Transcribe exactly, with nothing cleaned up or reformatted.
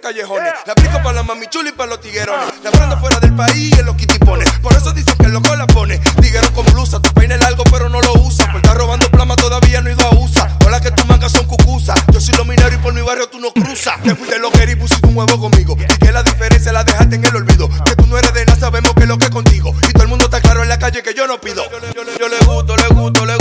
callejones. La aplico para la mami chula y para los tiguerones. La prendo fuera del país y en los kitipones. Por eso dicen que el loco la pone. Tiguero con blusa, tu peine largo pero no lo usa. Por estar robando plama todavía no he ido a U S A. Todas las que tú mangas son cucusas. Yo soy lo minero y por mi barrio tú no cruzas. Te fuiste lo que eres y pusiste un huevo conmigo. Y que la diferencia la dejaste en el olvido. Que tú no eres de nada, sabemos que es lo que es contigo. Y todo el mundo está claro en la calle que yo no pido. Yo le, yo le, yo le gusto, le gusto, le